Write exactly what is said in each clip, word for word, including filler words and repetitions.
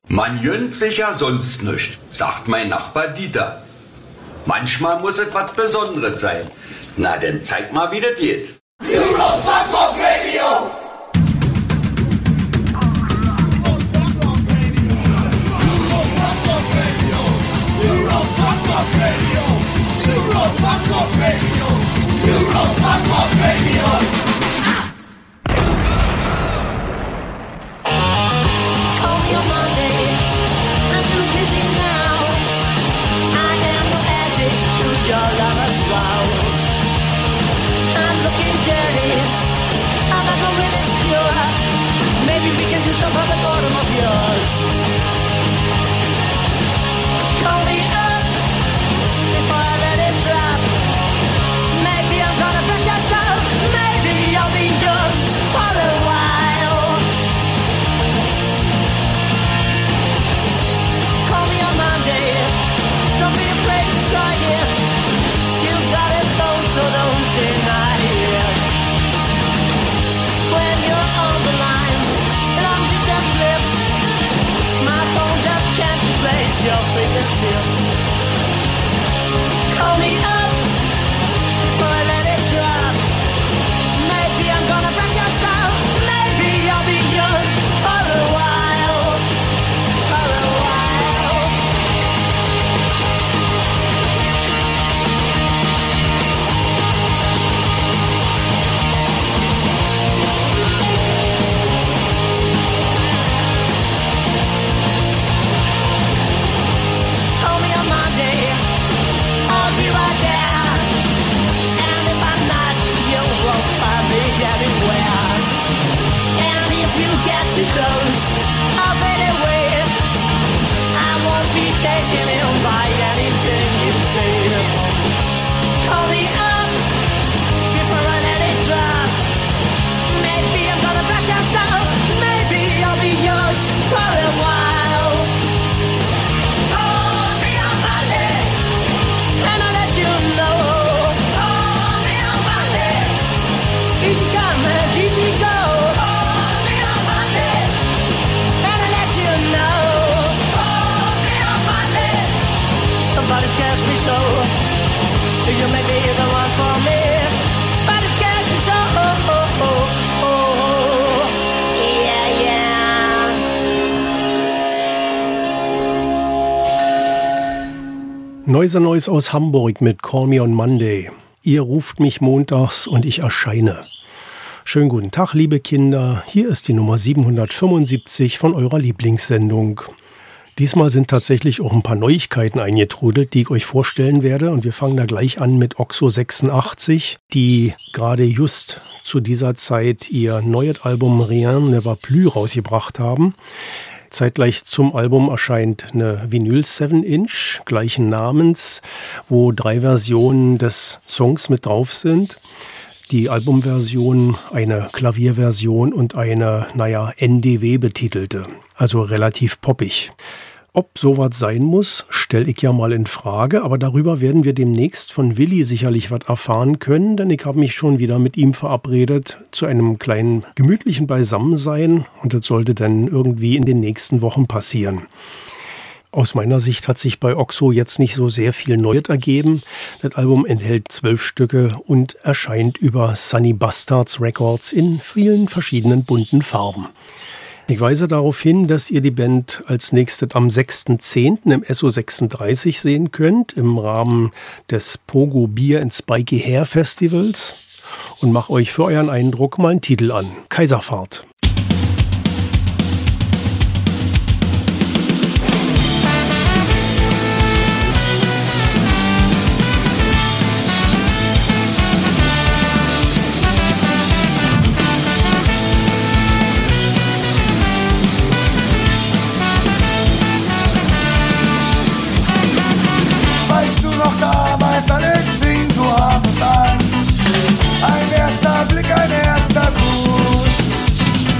Man jönnt sich ja sonst nicht, sagt mein Nachbar Dieter. Manchmal muss es was Besonderes sein. Na, dann zeig mal, wie das geht. Eurosport Radio! Noise Noise aus Hamburg mit Call Me on Monday. Ihr ruft mich montags und ich erscheine. Schönen guten Tag, liebe Kinder. Hier ist die Nummer siebenhundertfünfundsiebzig von eurer Lieblingssendung. Diesmal sind tatsächlich auch ein paar Neuigkeiten eingetrudelt, die ich euch vorstellen werde. Und wir fangen da gleich an mit Oxo sechsundachtzig, die gerade just zu dieser Zeit ihr neues Album Rien ne va plus rausgebracht haben. Zeitgleich zum Album erscheint eine Vinyl seven inch gleichen Namens, wo drei Versionen des Songs mit drauf sind. Die Albumversion, eine Klavierversion und eine, naja, N D W betitelte, also relativ poppig. Ob sowas sein muss, stelle ich ja mal in Frage, aber darüber werden wir demnächst von Willi sicherlich was erfahren können, denn ich habe mich schon wieder mit ihm verabredet zu einem kleinen gemütlichen Beisammensein und das sollte dann irgendwie in den nächsten Wochen passieren. Aus meiner Sicht hat sich bei Oxo jetzt nicht so sehr viel Neues ergeben. Das Album enthält zwölf Stücke und erscheint über Sunny Bastards Records in vielen verschiedenen bunten Farben. Ich weise darauf hin, dass ihr die Band als nächstes am sechsten zehnten im S O sechsunddreißig sehen könnt, im Rahmen des Pogo Beer and Spiky Hair Festivals. Und macht euch für euren Eindruck mal einen Titel an. Kaiserfahrt. Ein erster Blick, ein erster Gruß.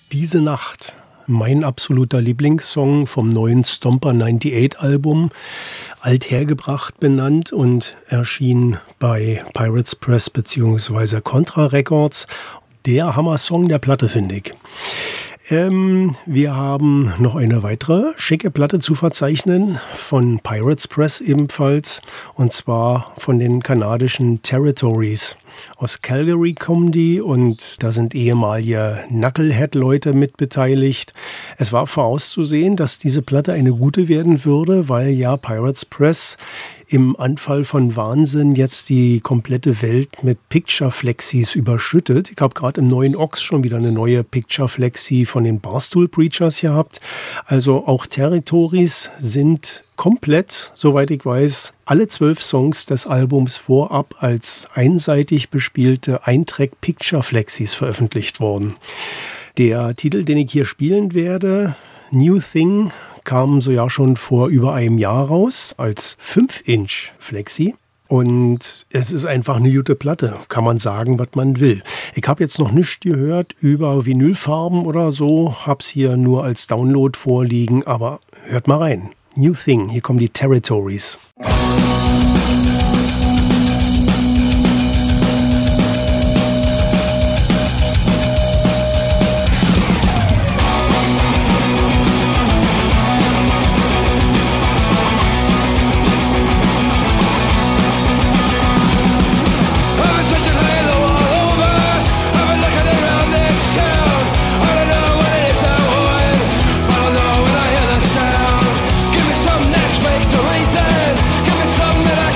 Diese Nacht, mein absoluter Lieblingssong vom neuen Stomper achtundneunzig Album, althergebracht benannt und erschien bei Pirates Press bzw. Contra Records. Der Hammer-Song der Platte, finde ich. Ähm, wir haben noch eine weitere schicke Platte zu verzeichnen, von Pirates Press ebenfalls, und zwar von den kanadischen Territories. Aus Calgary kommen die und da sind ehemalige Knucklehead-Leute mit beteiligt. Es war vorauszusehen, dass diese Platte eine gute werden würde, weil ja Pirates Press im Anfall von Wahnsinn jetzt die komplette Welt mit Picture-Flexis überschüttet. Ich habe gerade im neuen Ochs schon wieder eine neue Picture-Flexi von den Barstool Preachers gehabt. Also auch Territories sind komplett, soweit ich weiß, alle zwölf Songs des Albums vorab als einseitig bespielte Eintrack-Picture-Flexis veröffentlicht worden. Der Titel, den ich hier spielen werde, New Thing, kam so ja schon vor über einem Jahr raus als fünf Inch Flexi. Und es ist einfach eine gute Platte, kann man sagen, was man will. Ich habe jetzt noch nichts gehört über Vinylfarben oder so, hab's hier nur als Download vorliegen, aber hört mal rein. New Thing, hier kommen die Territories. Makes a reason. Give me something that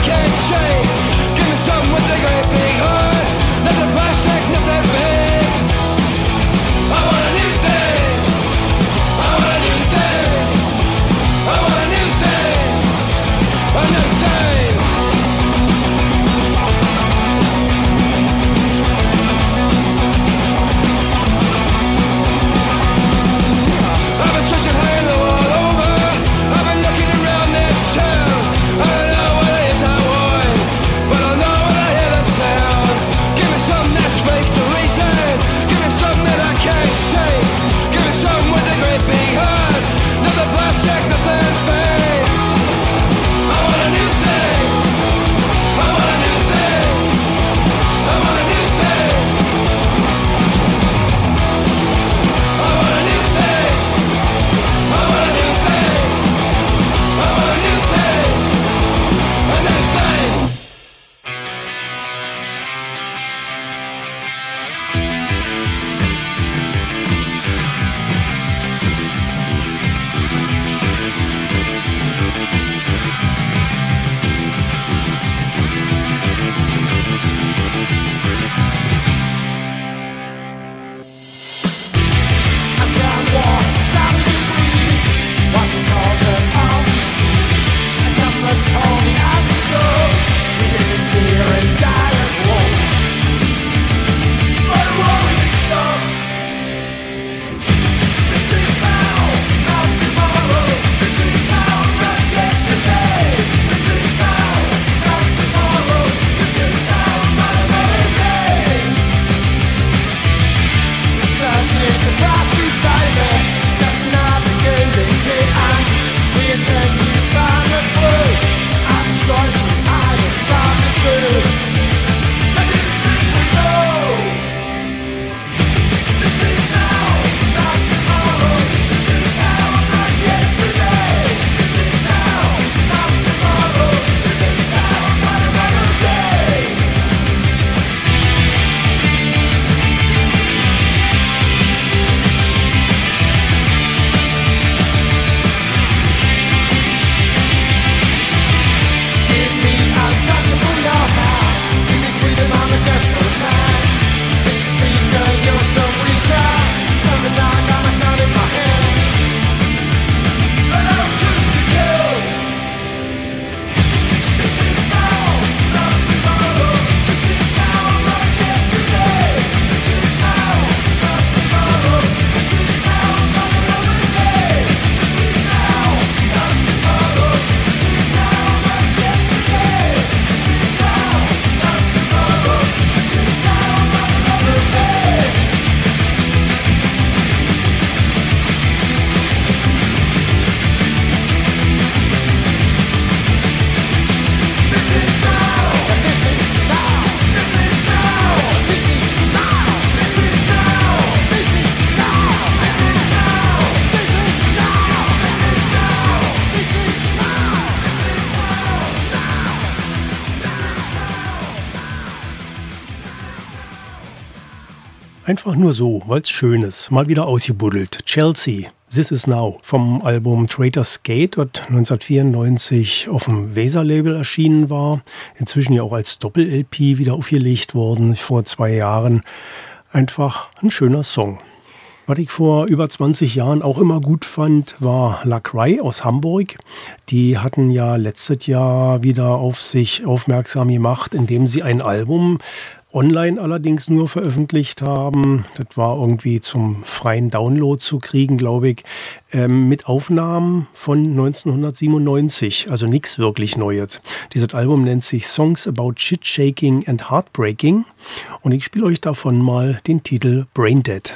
Einfach nur so, weil's schön ist. Mal wieder ausgebuddelt. Chelsea, This Is Now vom Album Traitor's Gate, das neunzehnhundertvierundneunzig auf dem Weser-Label erschienen war. Inzwischen ja auch als Doppel-L P wieder aufgelegt worden, vor zwei Jahren. Einfach ein schöner Song. Was ich vor über zwanzig Jahren auch immer gut fand, war Lacrae aus Hamburg. Die hatten ja letztes Jahr wieder auf sich aufmerksam gemacht, indem sie ein Album online allerdings nur veröffentlicht haben. Das war irgendwie zum freien Download zu kriegen, glaube ich, ähm, mit Aufnahmen von neunzehnhundertsiebenundneunzig. Also nichts wirklich Neues. Dieses Album nennt sich Songs About Shit Shaking and Heartbreaking. Und ich spiele euch davon mal den Titel Brain Dead.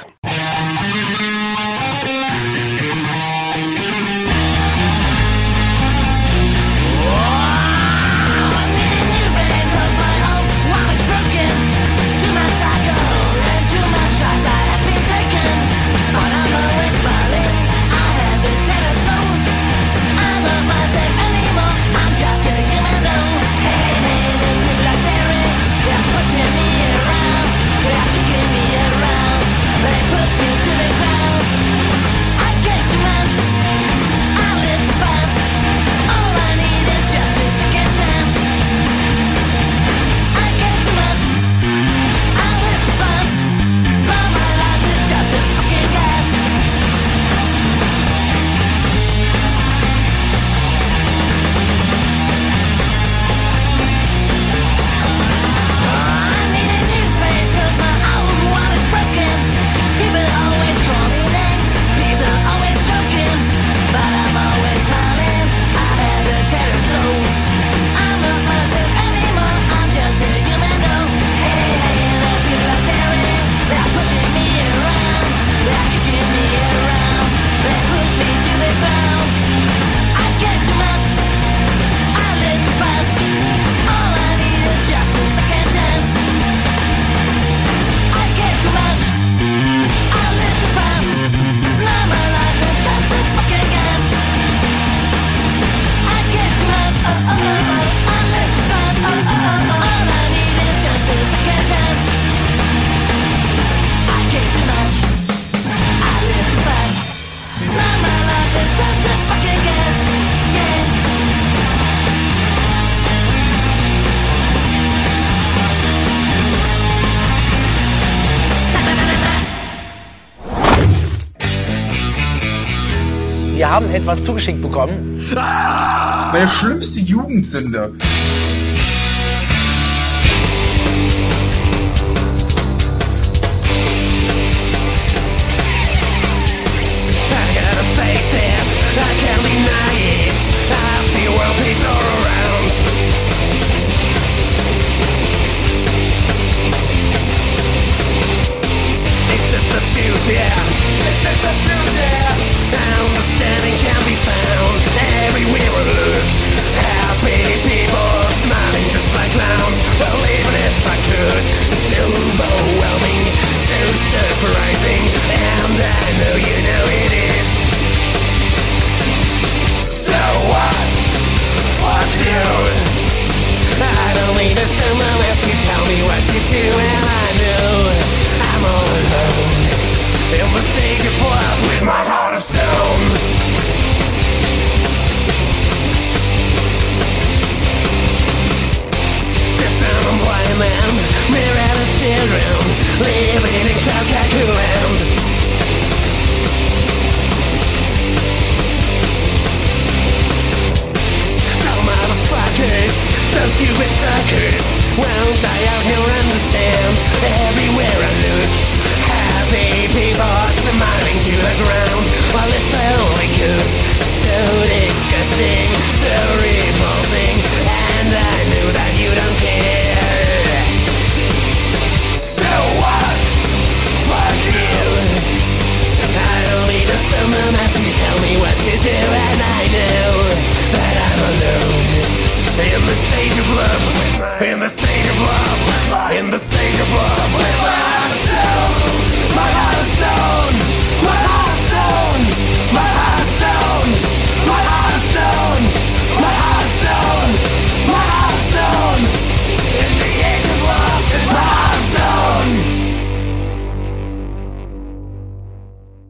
Wir haben etwas zugeschickt bekommen. Ah, meine schlimmste Jugendsünde.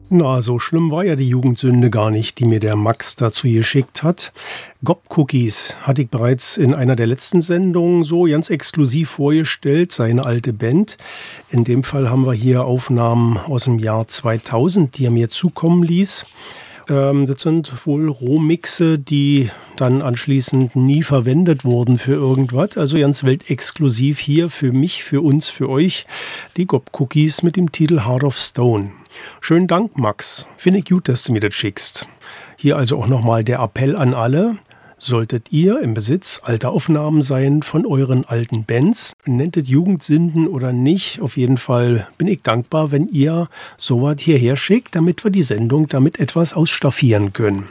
Na, so schlimm war ja die Jugendsünde gar nicht, die mir der Max dazu geschickt hat. Gob-Cookies hatte ich bereits in einer der letzten Sendungen so ganz exklusiv vorgestellt, seine alte Band. In dem Fall haben wir hier Aufnahmen aus dem Jahr zweitausend, die er mir zukommen ließ. Ähm, das sind wohl Rohmixe, die dann anschließend nie verwendet wurden für irgendwas. Also ganz weltexklusiv hier für mich, für uns, für euch. Die Gob-Cookies mit dem Titel Heart of Stone. Schönen Dank, Max. Finde ich gut, dass du mir das schickst. Hier also auch nochmal der Appell an alle. Solltet ihr im Besitz alter Aufnahmen sein von euren alten Bands, nennt es Jugendsünden oder nicht, auf jeden Fall bin ich dankbar, wenn ihr sowas hierher schickt, damit wir die Sendung damit etwas ausstaffieren können.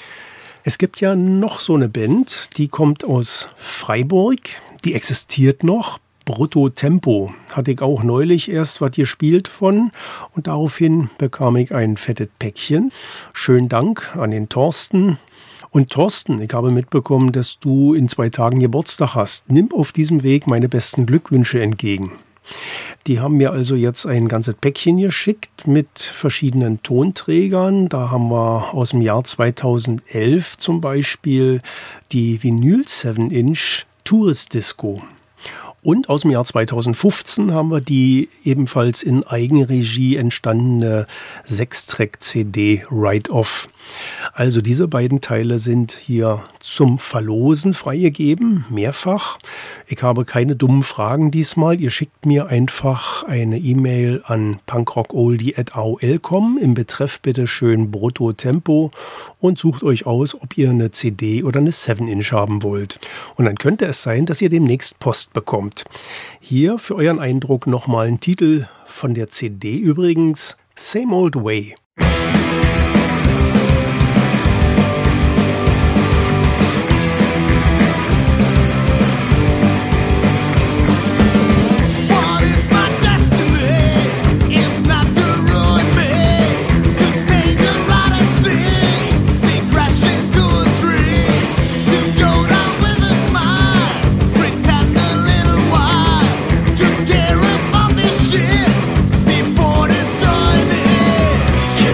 Es gibt ja noch so eine Band, die kommt aus Freiburg, die existiert noch. Brutto Tempo hatte ich auch neulich erst was gespielt von und daraufhin bekam ich ein fettes Päckchen. Schönen Dank an den Thorsten. Und Thorsten, ich habe mitbekommen, dass du in zwei Tagen Geburtstag hast. Nimm auf diesem Weg meine besten Glückwünsche entgegen. Die haben mir also jetzt ein ganzes Päckchen geschickt mit verschiedenen Tonträgern. Da haben wir aus dem Jahr zweitausendelf zum Beispiel die Vinyl seven Inch Tourist Disco. Und aus dem Jahr zweitausendfünfzehn haben wir die ebenfalls in Eigenregie entstandene sechs Track C D Write-Off. Also diese beiden Teile sind hier zum Verlosen freigegeben, mehrfach. Ich habe keine dummen Fragen diesmal. Ihr schickt mir einfach eine E-Mail an punkrockoldie at a o l punkt com. Im Betreff bitte schön Brutto Tempo und sucht euch aus, ob ihr eine C D oder eine seven Inch haben wollt. Und dann könnte es sein, dass ihr demnächst Post bekommt. Hier für euren Eindruck nochmal ein Titel von der C D übrigens, Same Old Way. Before it's done,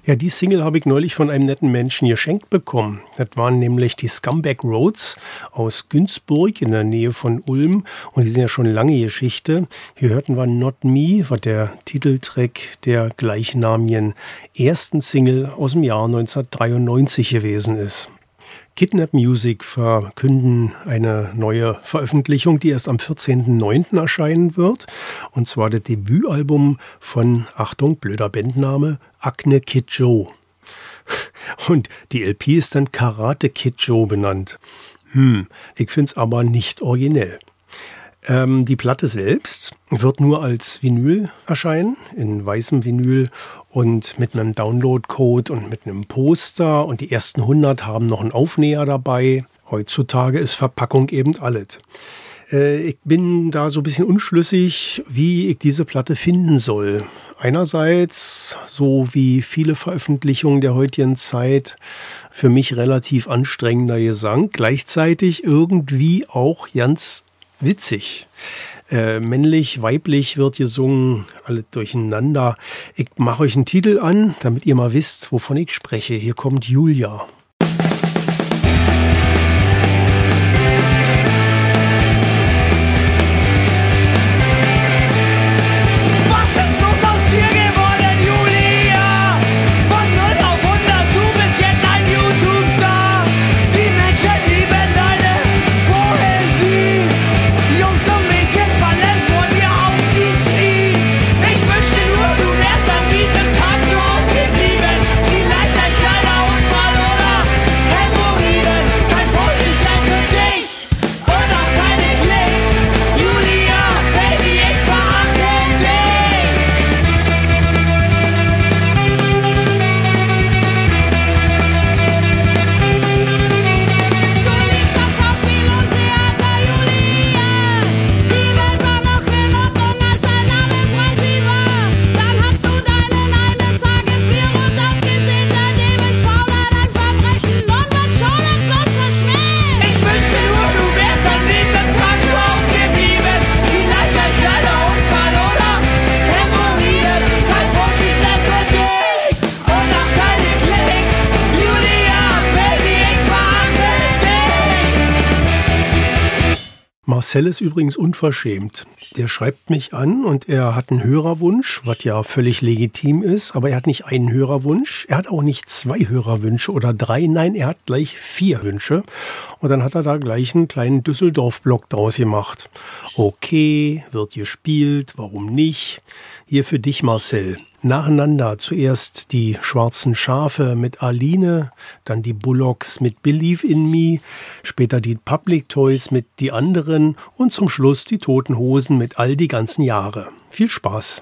Ja, die Single habe ich neulich von einem netten Menschen geschenkt bekommen. Das waren nämlich die Scumbag Roads aus Günzburg in der Nähe von Ulm. Und die sind ja schon lange Geschichte. Hier hörten wir Not Me, was der Titeltrack der gleichnamigen ersten Single aus dem Jahr neunzehnhundertdreiundneunzig gewesen ist. Kidnap Music verkünden eine neue Veröffentlichung, die erst am vierzehnten neunten erscheinen wird. Und zwar das Debütalbum von, Achtung, blöder Bandname, Acne Kid Joe. Und die L P ist dann Karate Kid Joe benannt. Hm, ich finde es aber nicht originell. Ähm, die Platte selbst wird nur als Vinyl erscheinen, in weißem Vinyl und mit einem Download-Code und mit einem Poster. Und die ersten hundert haben noch einen Aufnäher dabei. Heutzutage ist Verpackung eben alles. Äh, ich bin da so ein bisschen unschlüssig, wie ich diese Platte finden soll. Einerseits, so wie viele Veröffentlichungen der heutigen Zeit, für mich relativ anstrengender Gesang. Gleichzeitig irgendwie auch ganz witzig. Äh, männlich, weiblich wird gesungen, alle durcheinander. Ich mache euch einen Titel an, damit ihr mal wisst, wovon ich spreche. Hier kommt Julia. Marcel ist übrigens unverschämt. Der schreibt mich an und er hat einen Hörerwunsch, was ja völlig legitim ist, aber er hat nicht einen Hörerwunsch, er hat auch nicht zwei Hörerwünsche oder drei, nein, er hat gleich vier Wünsche. Und dann hat er da gleich einen kleinen Düsseldorf-Block draus gemacht. Okay, wird gespielt, warum nicht? Hier für dich, Marcel. Nacheinander zuerst die Schwarzen Schafe mit Aline, dann die Bullocks mit Believe in Me, später die Public Toys mit Die Anderen und zum Schluss die Toten Hosen mit All die ganzen Jahre. Viel Spaß!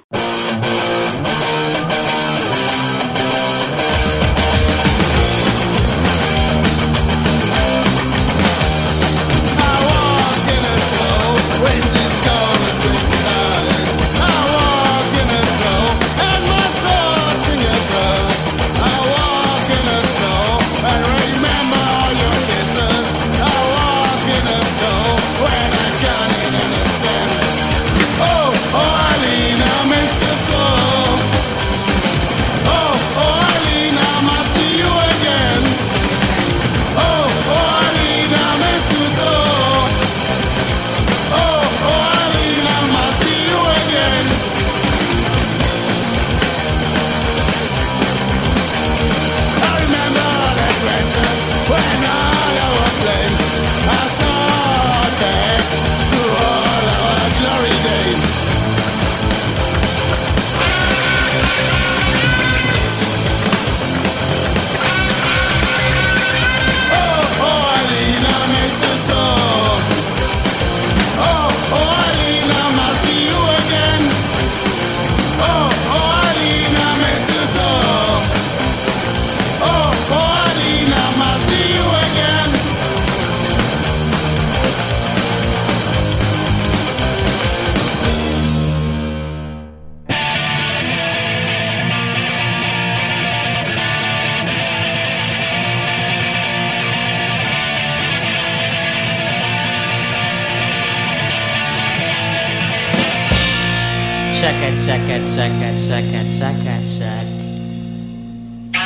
Check it, check it, check it, check it, check it, check.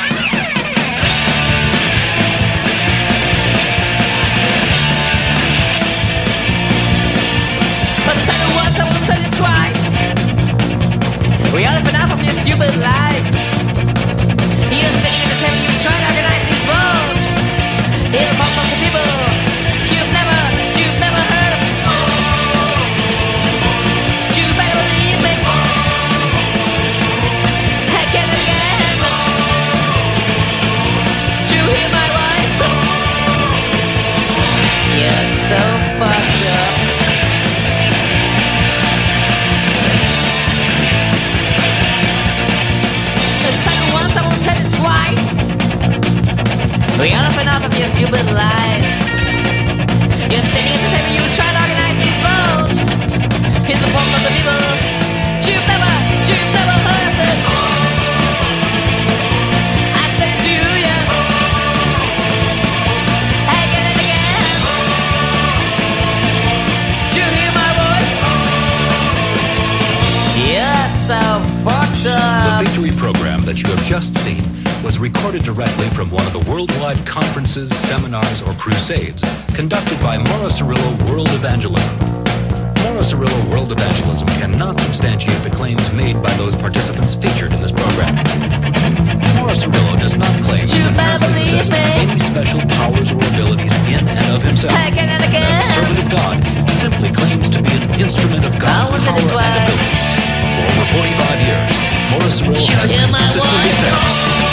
stupid lies. You're sitting at the table, you try to organize these votes. Hear the pulse of the people you've never, you've never heard of. You better believe me. Again and again. Do you hear my voice? You're so fucked up. We all have enough of your stupid lies. You're sitting at the table, you try to organize these votes. Hear the pulse of the people you've never, you've never heard us it. I said to you again and again. Do you hear my voice? You're so fucked up. The Victory program that you have just seen was recorded directly from one of the worldwide conferences, seminars, or crusades conducted by Mauro Cirillo World Evangelism. Mauro Cirillo World Evangelism cannot substantiate the claims made by those participants featured in this program. Mauro Cirillo does not claim you that he possesses any special powers or abilities in and of himself. Again and again. As a servant of God, simply claims to be an instrument of God's power and abilities. For over forty-five years, Mauro Cirillo has consistently said,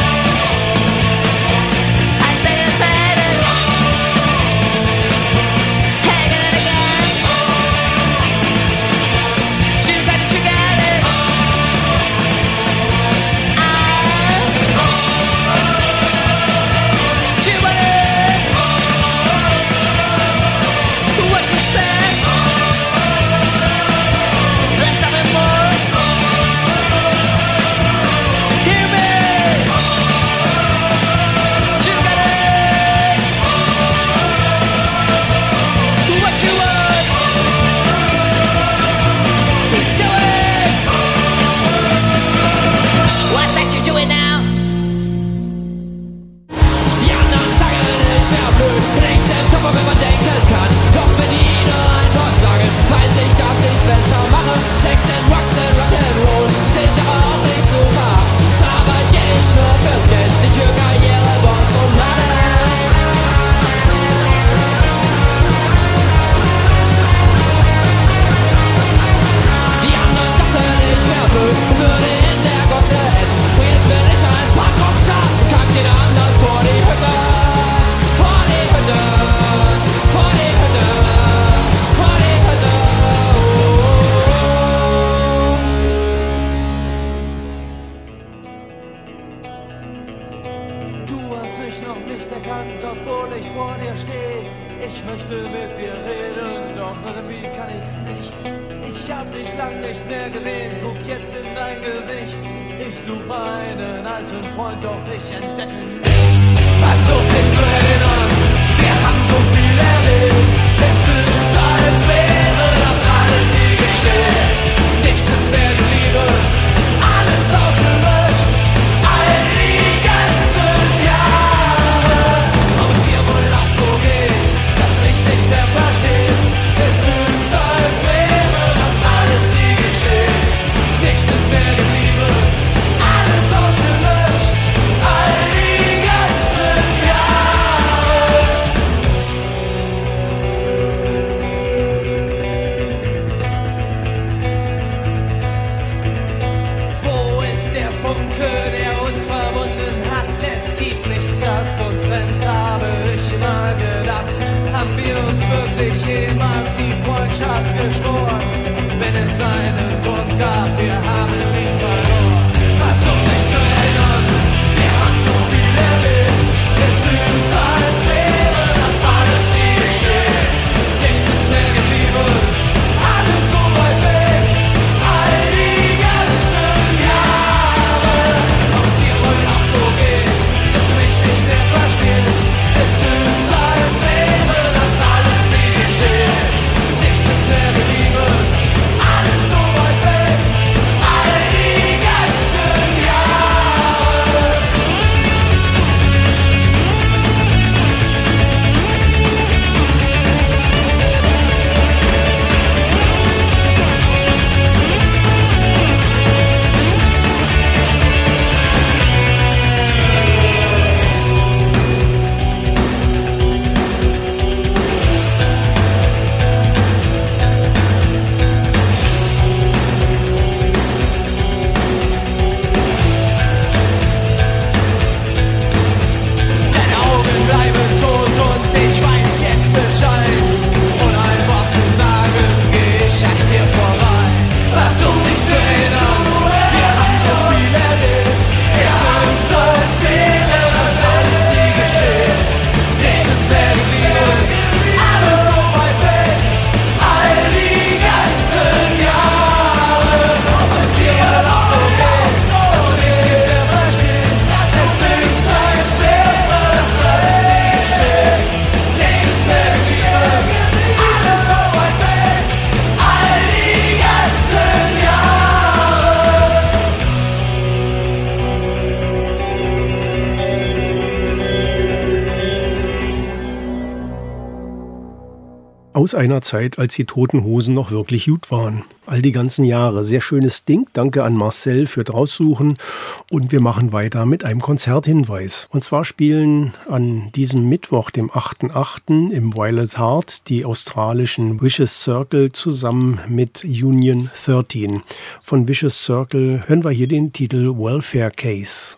Nichts ist mehr geblieben. Aus einer Zeit, als die Toten Hosen noch wirklich gut waren. All die ganzen Jahre. Sehr schönes Ding. Danke an Marcel für Draussuchen. Und wir machen weiter mit einem Konzerthinweis. Und zwar spielen an diesem Mittwoch, dem achten achten im Violet Heart die australischen Vicious Circle zusammen mit Union dreizehn. Von Vicious Circle hören wir hier den Titel Welfare Case.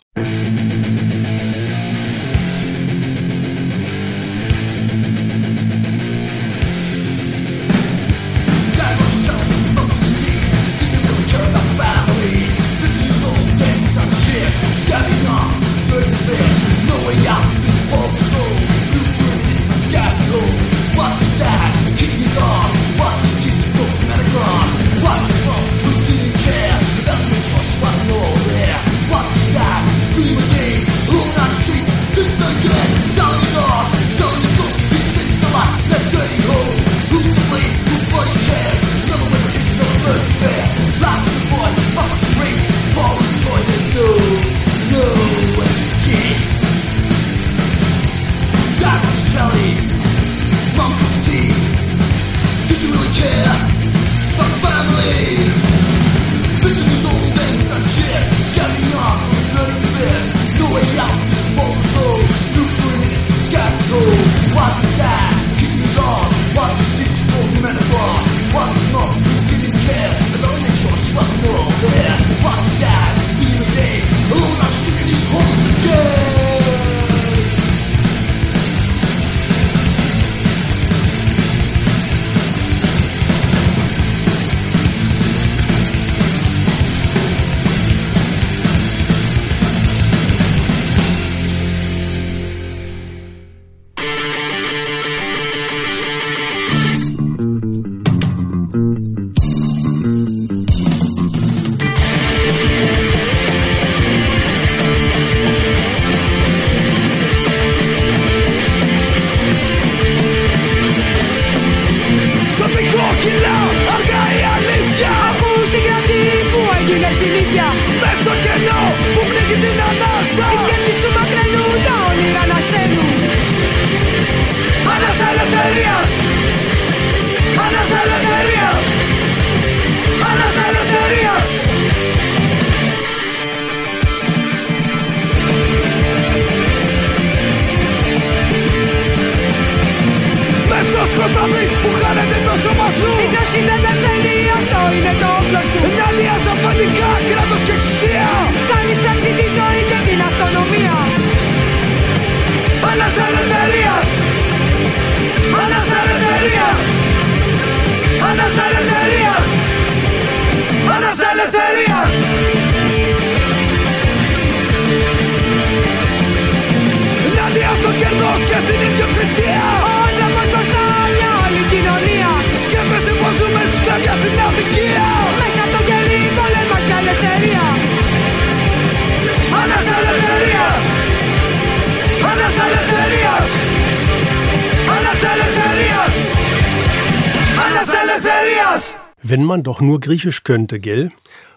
Wenn man doch nur Griechisch könnte, gell?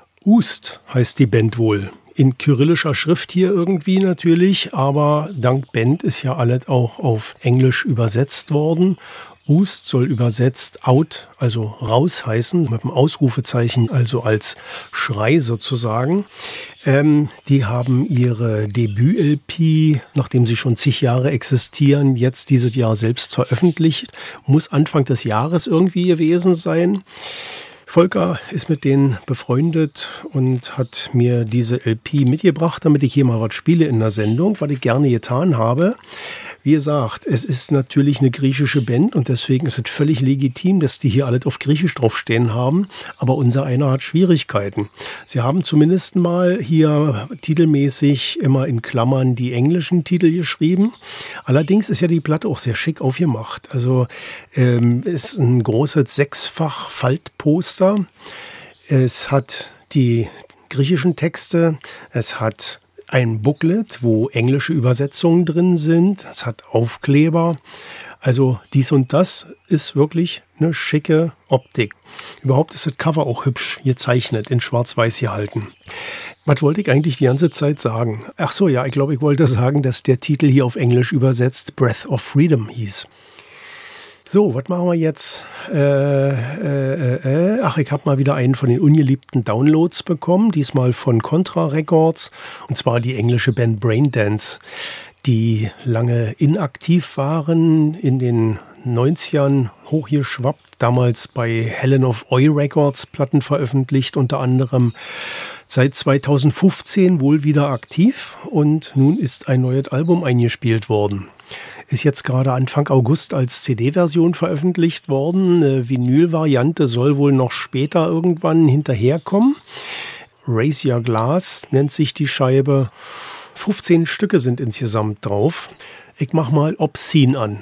Ust heißt die Band wohl. In kyrillischer Schrift hier irgendwie natürlich, aber dank Band ist ja alles auch auf Englisch übersetzt worden. Ust soll übersetzt out, also raus heißen, mit einem Ausrufezeichen, also als Schrei sozusagen. Ähm, die haben ihre Debüt-L P, nachdem sie schon zig Jahre existieren, jetzt dieses Jahr selbst veröffentlicht. Muss Anfang des Jahres irgendwie gewesen sein. Volker ist mit denen befreundet und hat mir diese L P mitgebracht, damit ich hier mal was spiele in der Sendung, was ich gerne getan habe. Wie gesagt, es ist natürlich eine griechische Band und deswegen ist es völlig legitim, dass die hier alles auf Griechisch draufstehen haben. Aber unser einer hat Schwierigkeiten. Sie haben zumindest mal hier titelmäßig immer in Klammern die englischen Titel geschrieben. Allerdings ist ja die Platte auch sehr schick aufgemacht. Also ähm, ist ein großes Sechsfach-Faltposter. Es hat die griechischen Texte, es hat ein Booklet, wo englische Übersetzungen drin sind. Es hat Aufkleber. Also dies und das ist wirklich eine schicke Optik. Überhaupt ist das Cover auch hübsch gezeichnet, in schwarz-weiß gehalten. Was wollte ich eigentlich die ganze Zeit sagen? Ach so, ja, ich glaube, ich wollte sagen, dass der Titel hier auf Englisch übersetzt Breath of Freedom hieß. So, was machen wir jetzt? Äh, äh, äh, ach, ich habe mal wieder einen von den ungeliebten Downloads bekommen, diesmal von Contra Records, und zwar die englische Band Braindance, die lange inaktiv waren, in den neunzigern hochgeschwappt, damals bei Helen of Oi Records Platten veröffentlicht, unter anderem seit zweitausendfünfzehn wohl wieder aktiv, und nun ist ein neues Album eingespielt worden. Ist jetzt gerade Anfang August als C D-Version veröffentlicht worden. Eine Vinyl-Variante soll wohl noch später irgendwann hinterherkommen. Raise Your Glass nennt sich die Scheibe. fünfzehn Stücke sind insgesamt drauf. Ich mach mal Obscene an.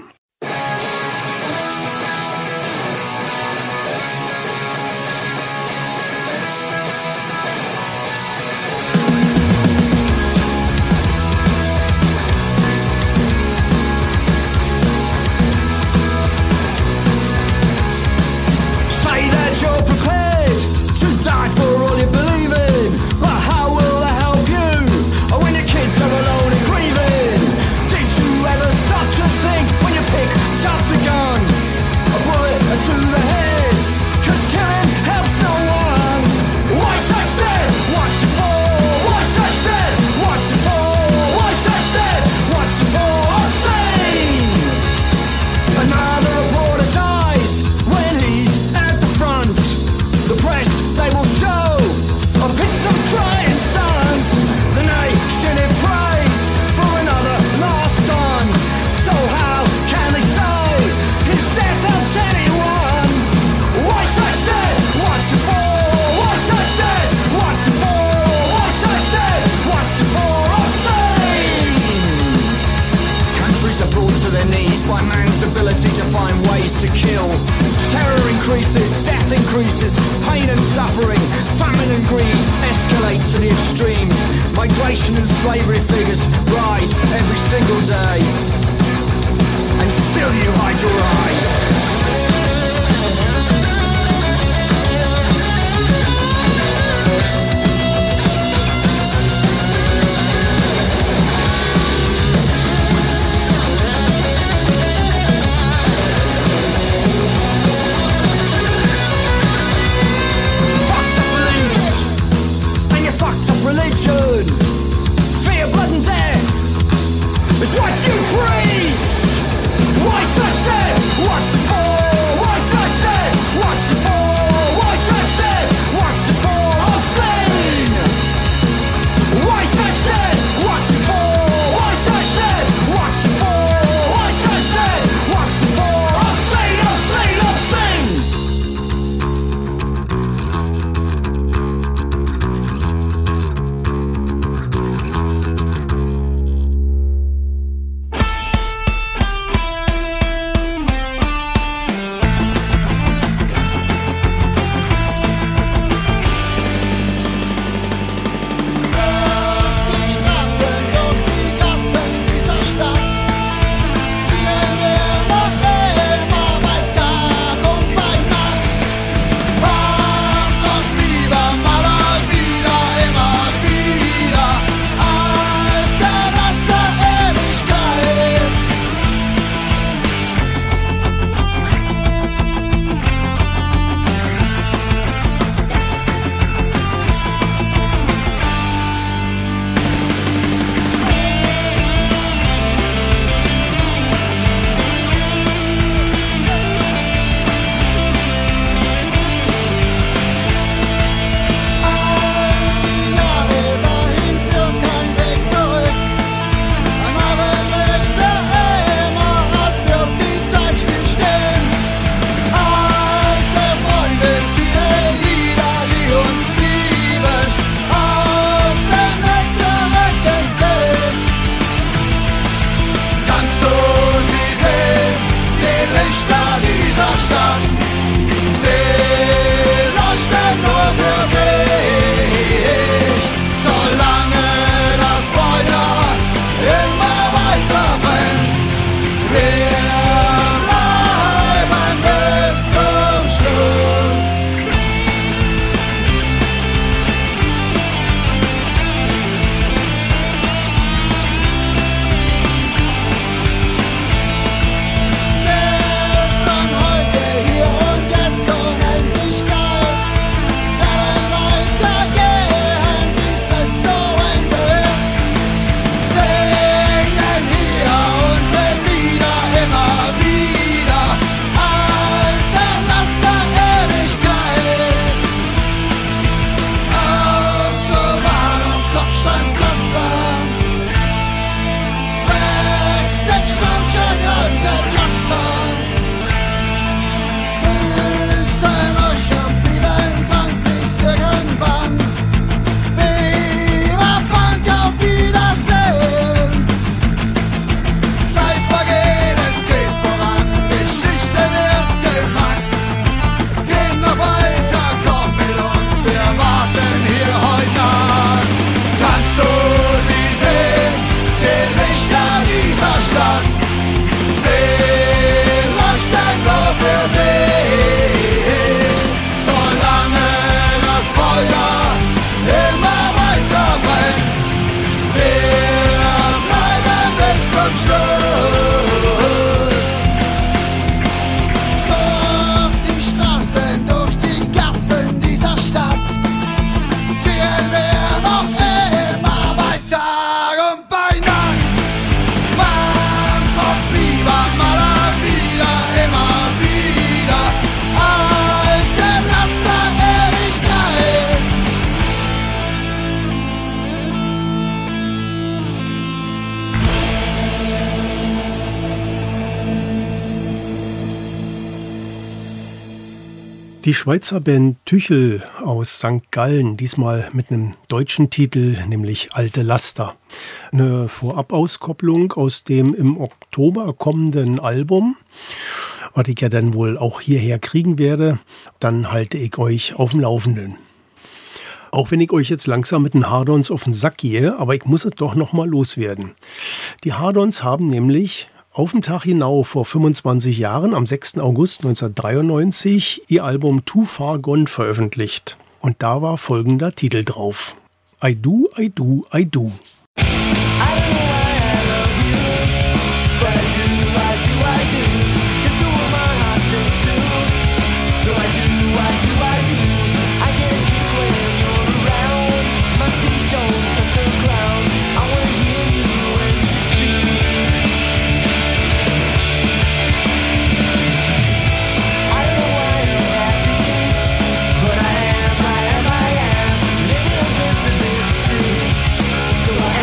zum Schluss. Durch die Straßen, durch die Gassen dieser Stadt ziehen wir noch immer bei Tag und bei Nacht. Man kommt lieber mal wieder, immer wieder. Alte Laster, Ewigkeit. Die Schweizer Band Tüchel aus Sankt Gallen, diesmal mit einem deutschen Titel, nämlich Alte Laster. Eine Vorabauskopplung aus dem im Oktober kommenden Album, was ich ja dann wohl auch hierher kriegen werde. Dann halte ich euch auf dem Laufenden. Auch wenn ich euch jetzt langsam mit den Hardons auf den Sack gehe, aber ich muss es doch noch mal loswerden. Die Hardons haben nämlich auf den Tag genau vor fünfundzwanzig Jahren, am sechsten August neunzehnhundertdreiundneunzig, ihr Album Too Far Gone veröffentlicht. Und da war folgender Titel drauf. I do, I do, I do. So I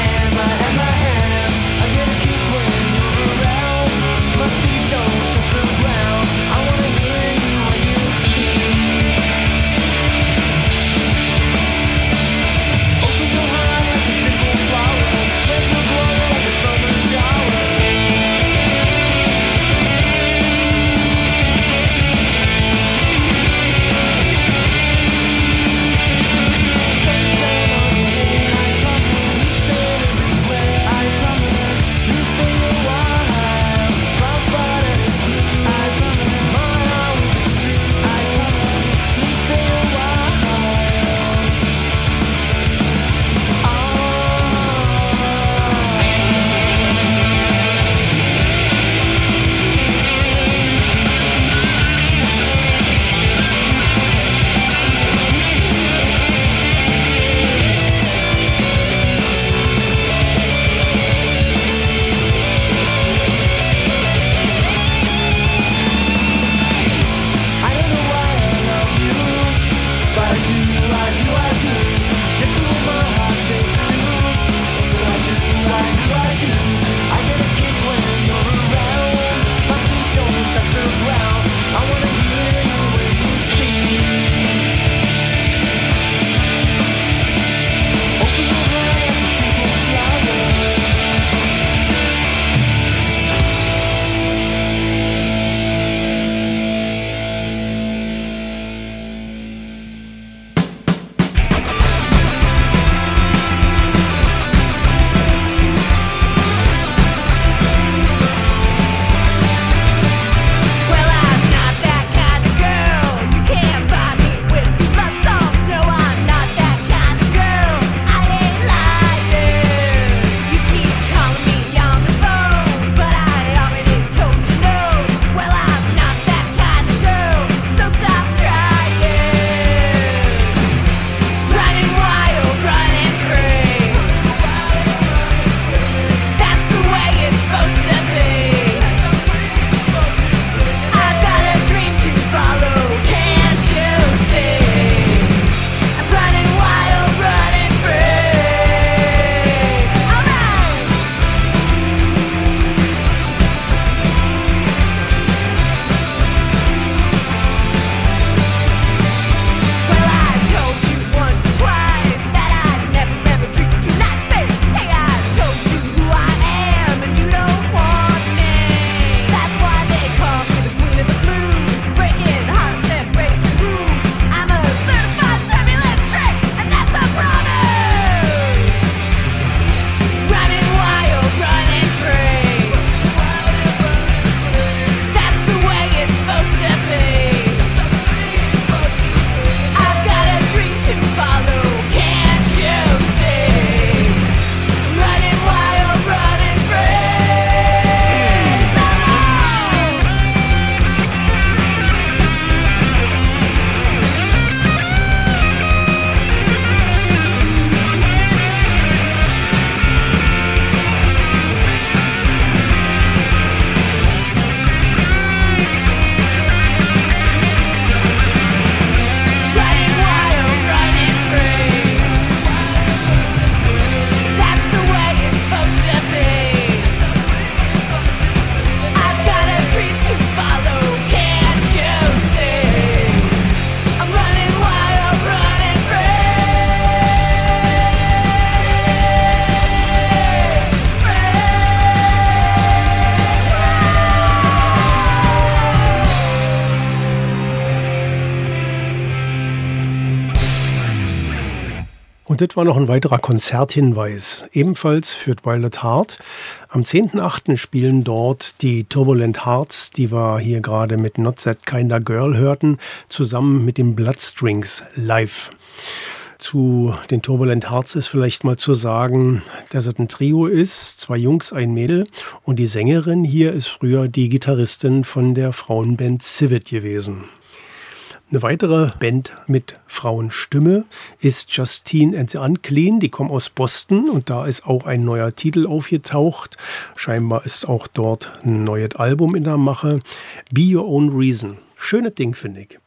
Und das war noch ein weiterer Konzerthinweis, ebenfalls für Violet Heart. Am zehnten achten spielen dort die Turbulent Hearts, die wir hier gerade mit Not That Kinda Girl hörten, zusammen mit den Bloodstrings live. Zu den Turbulent Hearts ist vielleicht mal zu sagen, dass es ein Trio ist, zwei Jungs, ein Mädel. Und die Sängerin hier ist früher die Gitarristin von der Frauenband Civet gewesen. Eine weitere Band mit Frauenstimme ist Justine and the Unclean. Die kommen aus Boston und da ist auch ein neuer Titel aufgetaucht. Scheinbar ist auch dort ein neues Album in der Mache. Be Your Own Reason. Schönes Ding, finde ich.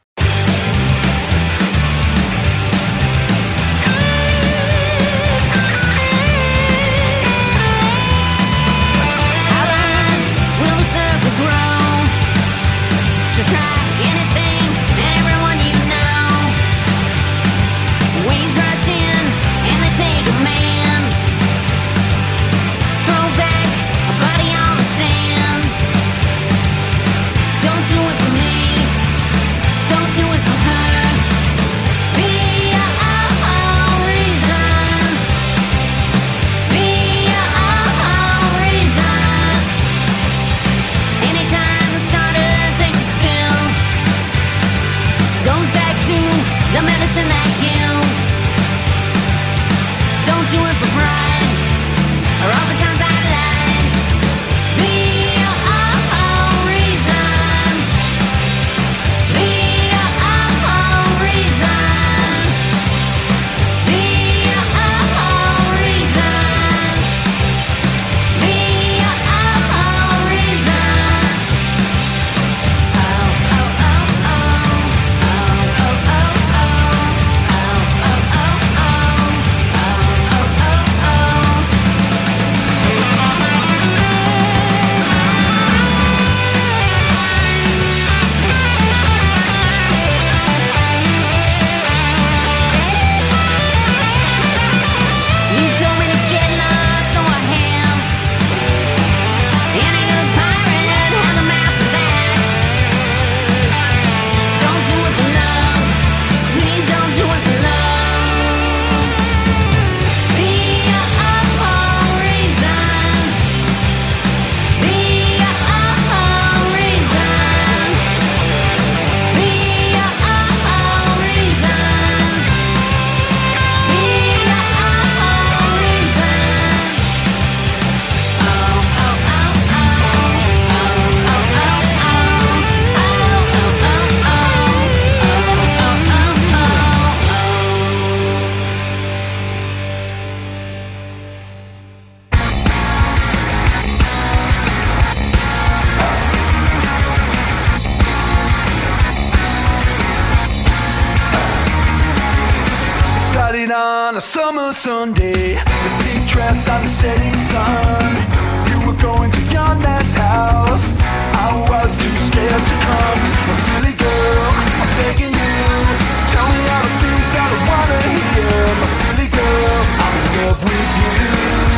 On a summer Sunday, the pink dress on the setting sun. You were going to your dad's house. I was too scared to come. Oh, silly girl, I'm begging you. Tell me all the things I don't wanna hear. My silly girl, I'm in love with you.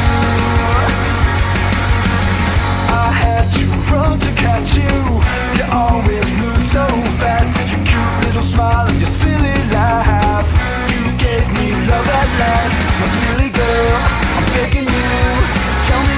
I had to run to catch you. You always move so fast. Your cute little smile and your silly laugh. You gave me love at last. My silly girl, I'm begging you. Tell me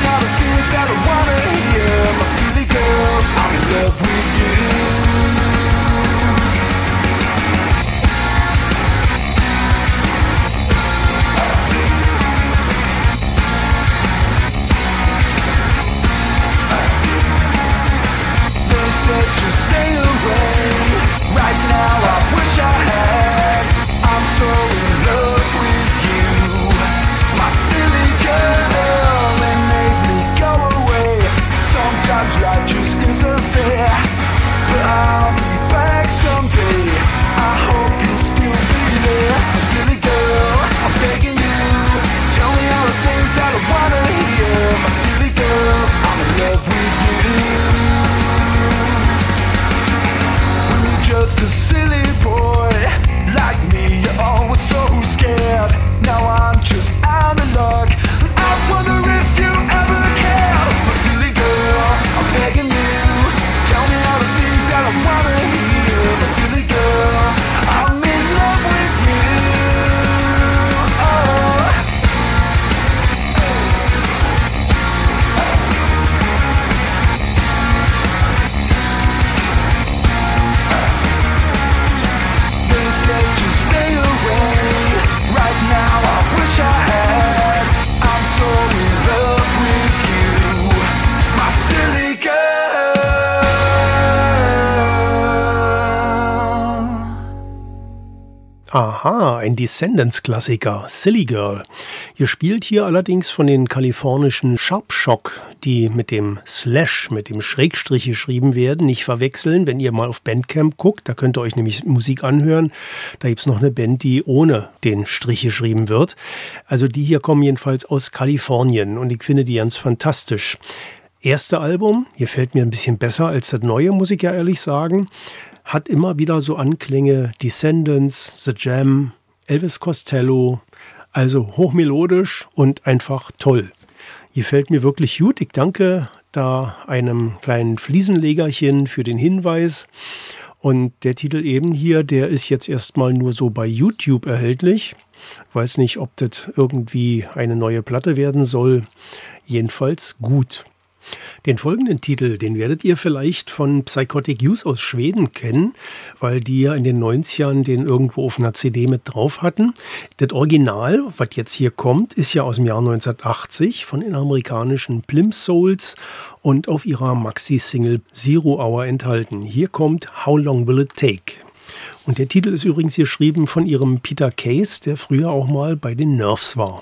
Aha, ein Descendants-Klassiker, Silly Girl. Ihr spielt hier allerdings von den kalifornischen Sharp Shock, die mit dem Slash, mit dem Schrägstrich geschrieben werden, nicht verwechseln. Wenn ihr mal auf Bandcamp guckt, da könnt ihr euch nämlich Musik anhören. Da gibt's noch eine Band, die ohne den Strich geschrieben wird. Also die hier kommen jedenfalls aus Kalifornien und ich finde die ganz fantastisch. Erste Album, gefällt mir ein bisschen besser als das neue, muss ich ja ehrlich sagen. Hat immer wieder so Anklänge, Descendants, The Jam, Elvis Costello, also hochmelodisch und einfach toll. Gefällt mir wirklich gut. Ich danke da einem kleinen Fliesenlegerchen für den Hinweis. Und der Titel eben hier, der ist jetzt erstmal nur so bei YouTube erhältlich. Ich weiß nicht, ob das irgendwie eine neue Platte werden soll. Jedenfalls gut. Den folgenden Titel, den werdet ihr vielleicht von Psychotic Youth aus Schweden kennen, weil die ja in den neunzigern den irgendwo auf einer C D mit drauf hatten. Das Original, was jetzt hier kommt, ist ja aus dem Jahr neunzehnhundertachtzig von den amerikanischen Plimsouls und auf ihrer Maxi-Single Zero Hour enthalten. Hier kommt How Long Will It Take? Und der Titel ist übrigens geschrieben von ihrem Peter Case, der früher auch mal bei den Nerves war.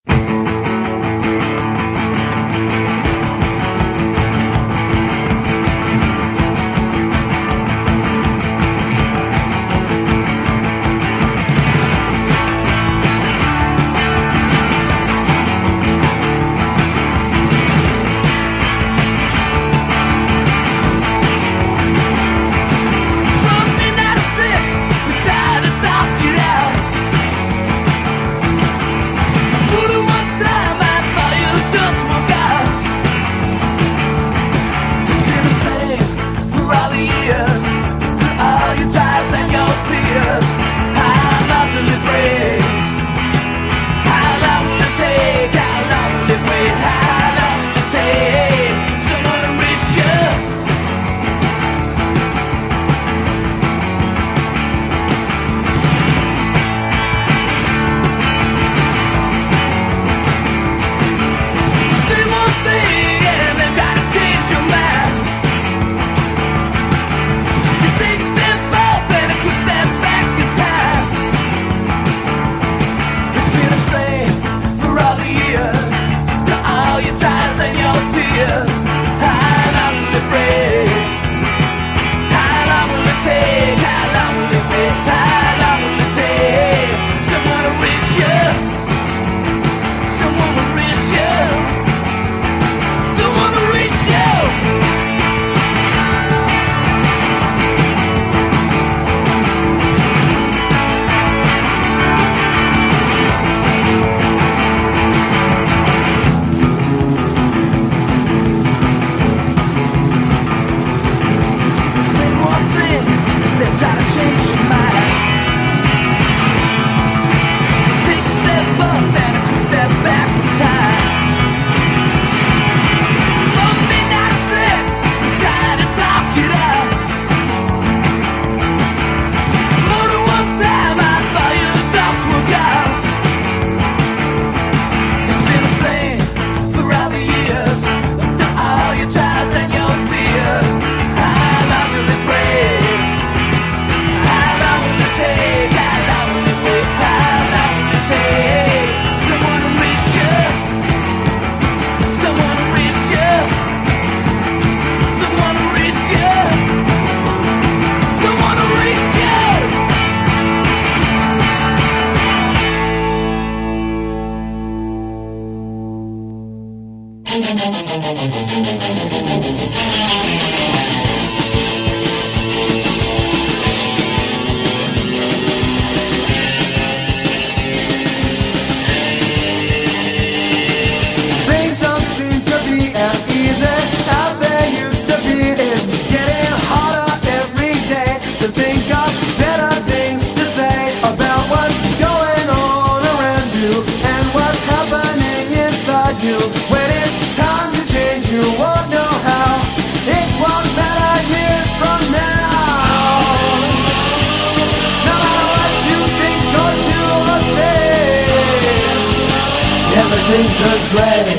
Turns gray.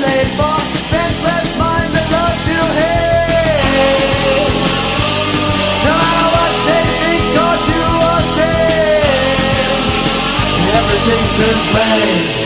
laid for senseless minds that love to hate. No matter what they think or do or say, everything turns gray.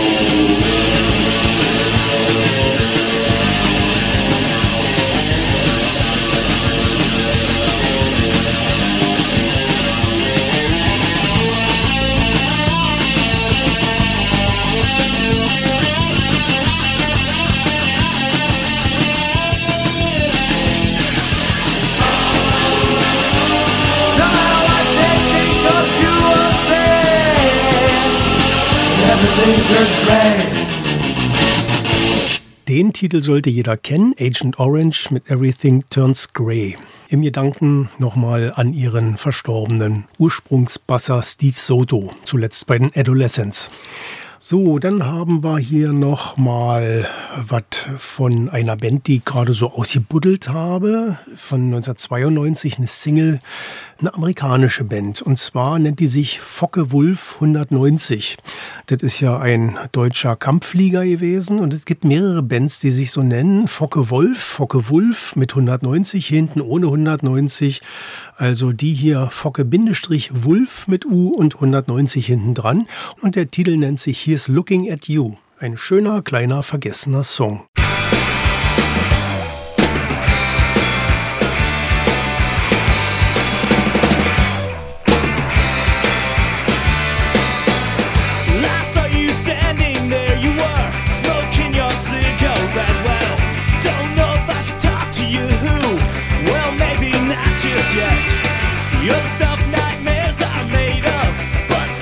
Den Titel sollte jeder kennen, Agent Orange mit Everything Turns Grey. Im Gedanken nochmal an ihren verstorbenen Ursprungsbasser Steve Soto, zuletzt bei den Adolescents. So, dann haben wir hier noch mal was von einer Band, die ich gerade so ausgebuddelt habe, von neunzehnhundertzweiundneunzig, eine Single, eine amerikanische Band. Und zwar nennt die sich Focke-Wulf hundertneunzig. Das ist ja ein deutscher Kampfflieger gewesen und es gibt mehrere Bands, die sich so nennen. Focke-Wulf, Focke-Wulf mit hundertneunzig hinten, ohne hundertneunzig. Also die hier Focke-Wulf mit U und hundertneunzig hinten dran. Und der Titel nennt sich Here's Looking at You. Ein schöner, kleiner, vergessener Song.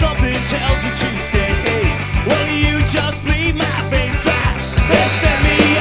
Just bleed my face dry. They send me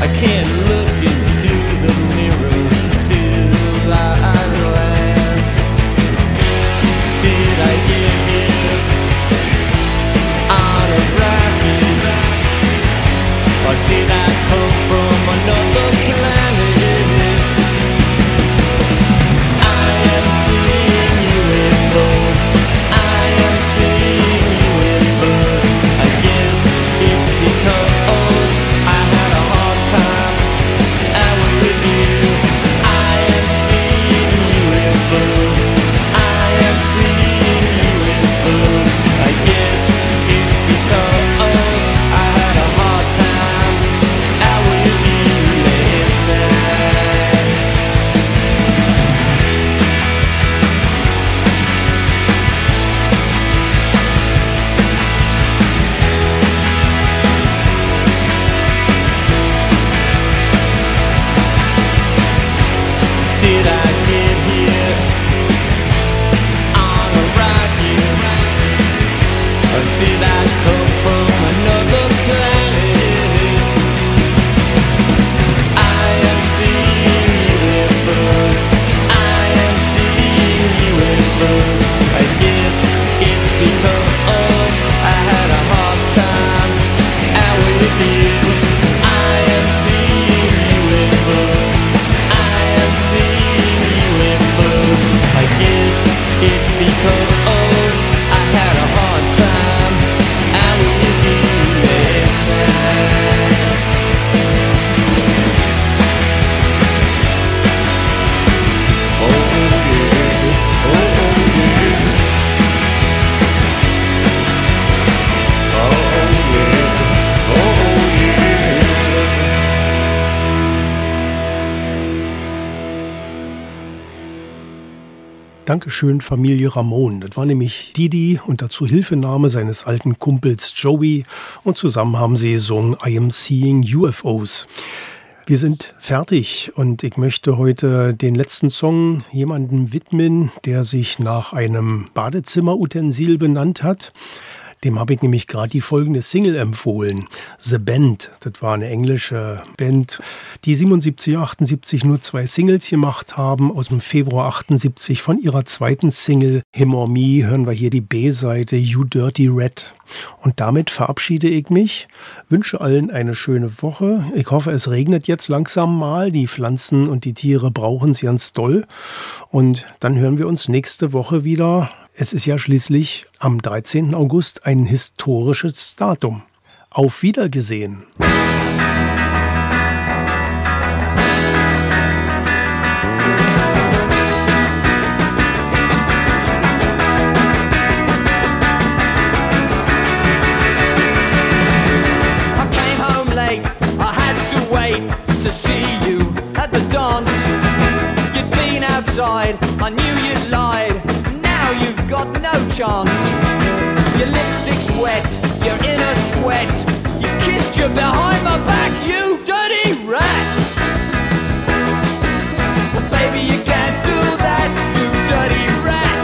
can't look into the mirror till I land. Did I get here on a rocket, or did I come from another planet? I am seeing you in those, I am seeing you in those. I guess it's because I had a hard time out with you. I am seeing you in those, I am seeing you in those. I guess it's because I had a hard time out with you last night. Did I get here on a rocket, or did I come from another planet? I am seeing you in first, I am seeing you in first. I guess it's because I had a hard time out with you. I am seeing you in first, I am seeing you in first. I guess it's because I had a hard time out with you last night. Oh yeah, oh yeah, oh yeah, oh yeah. Dankeschön, Familie Ramon. Das war nämlich Didi und dazu Hilfenahme seines alten Kumpels Joey. Und zusammen haben sie gesungen I Am Seeing U F Os. Wir sind fertig und ich möchte heute den letzten Song jemandem widmen, der sich nach einem Badezimmerutensil benannt hat. Dem habe ich nämlich gerade die folgende Single empfohlen. The Band, das war eine englische Band, die siebenundsiebzig, achtundsiebzig nur zwei Singles gemacht haben. Aus dem Februar achtundsiebzig von ihrer zweiten Single Him or Me hören wir hier die B-Seite You Dirty Red. Und damit verabschiede ich mich, wünsche allen eine schöne Woche. Ich hoffe, es regnet jetzt langsam mal. Die Pflanzen und die Tiere brauchen es ganz doll. Und dann hören wir uns nächste Woche wieder. Es ist ja schließlich am dreizehnten August ein historisches Datum. Auf Wiedergesehen. I came home late, I had to wait to see you at the dance. You'd been outside, I knew you'd lied. Now you've got no chance. Your lipstick's wet, you're in a sweat. You kissed you behind my back, you dirty rat. Well, baby, you can't do that, you dirty rat.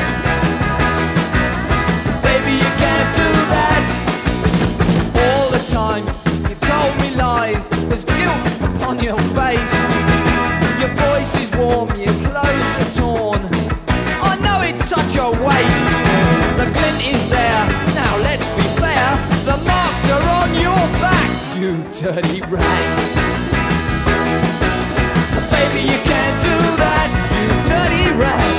Baby, you can't do that. All the time you told me lies, there's guilt upon your face. Your voice is warm, your clothes are torn. I know it's such a waste. The glint is there, now let's be fair. The marks are on your back, you dirty rat. Baby, you can't do that, you dirty rat.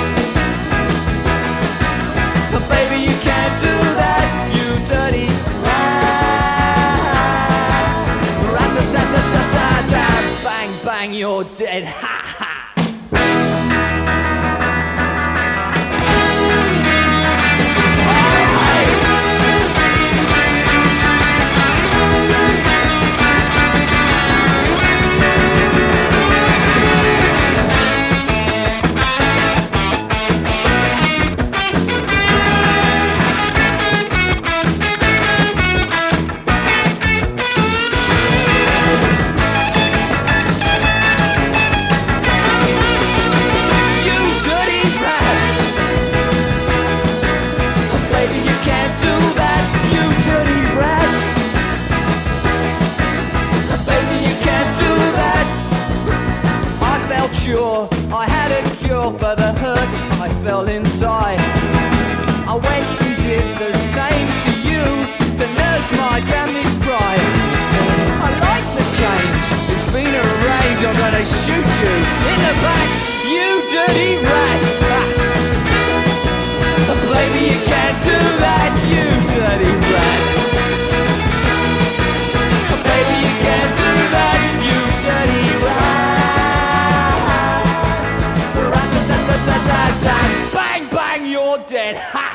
Baby, you can't do that, you dirty rat. Rat-a-tat-tat-tat-tat. Bang, bang, you're dead. Ha! sure I had a cure for the hurt I felt inside. I went and did the same to you to nurse my damaged pride. I like the change, it's been arranged. I'm gonna shoot you in the back, you dirty rat. Baby, you can't do that, you dirty rat. Baby, you can't do that, you dirty rat. Rat-ta-ta-ta-ta-ta. Bang, bang, you're dead. Ha!